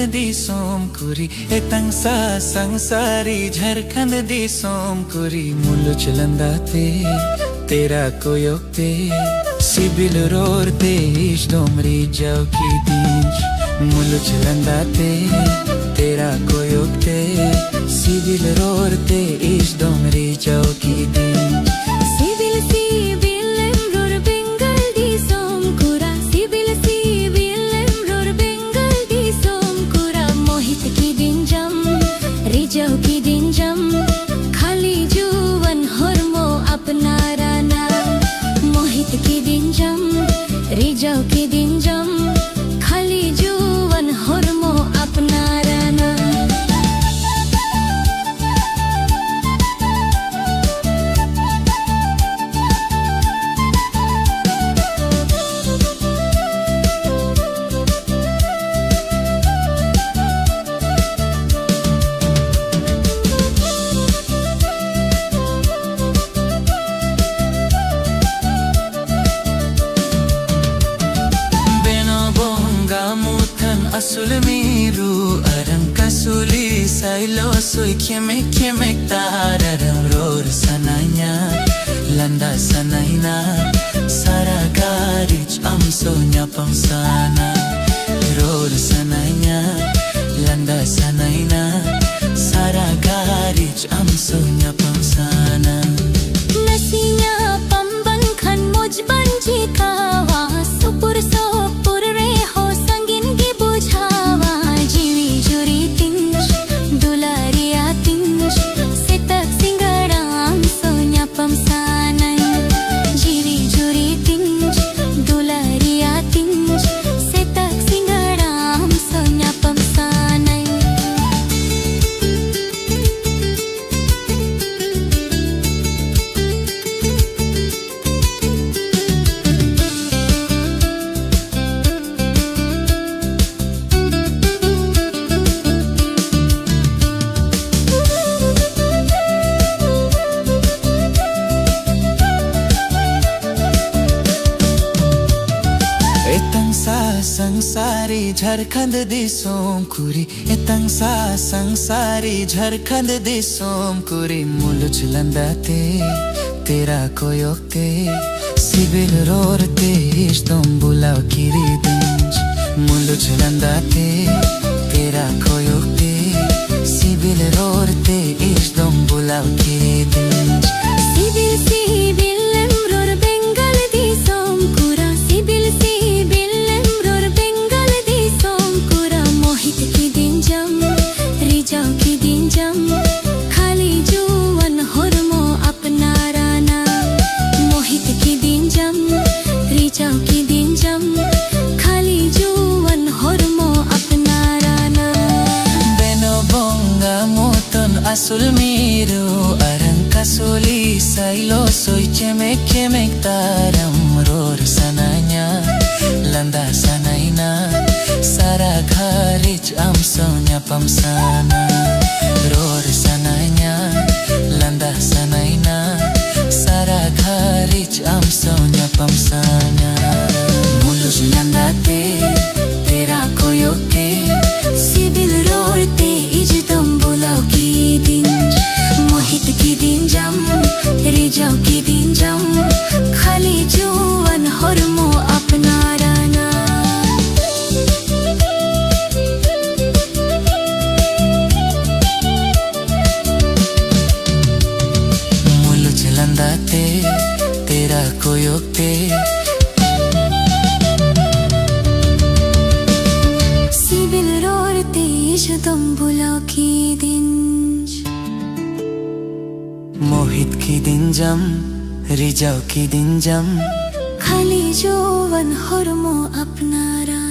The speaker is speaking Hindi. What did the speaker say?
दी सोमकुरी एतंसा संसारी झरखंड दी सोमकुरी मुल्लु चलंदाते तेरा कोयोक्ते सिबिल रोरते इश डोमरी जाओ की दींच मुल्लु चलंदाते तेरा कोयोक्ते सिबिल रोरते इश डोमरी जाओ की दींच रिजाओ के दिन जम खाली जुवन हरमो अपना Rana Asul miru arang kasuli sailo sui kemek tararang ror sananya landa sanaina sara garich amsonya pamsana ror sananya landa sanaina sara garich amsonya pamsana nasinya pamban khan mujban jikawa supur sopur re ho संसारी झारखंड दी सोमकुरी एतंसा संसारी झारखंड दी सोमकुरी मुल्लु चलंदाते तेरा कोयोक्ते सिबिल रोरते इश बुलाओ किरी दिंज मुल्लु चलंदाते तेरा कोयोक्ते सिबिल रोरते इश बुलाओ किरी दिंज सिबिल एम्रोर बेंगल दी सोमकुरा सिबिल रिजाओ की दिन जम खाली जुवन हरमो अपना राना मोहित की दिन जम रिजाओ की दिन जम खाली जुवन हरमो अपना राना बेनो बोंगा मोतन asul miru arang kasuli sailo soy kemek taram ror sananya landa sanaina sara garich amsonya pamsana ror sananya landa sanaina sara garich amsonya pamsana muल्लु चलंदाते तेरा कोयोक्ते सिबिल रोरते इजदम बुलाओ की दिन मोहित की दिन जम रिजाओ की दिन जम खाली जुवन हरमो अपना राना मुल्लु चलंदाते तेरा कोयोक्ते सिबिल रोरते इजदम बुलाओ की दिन मोहित की दिन जम रिजाओ की दिन जम खाली जुवन हरमो अपना राना।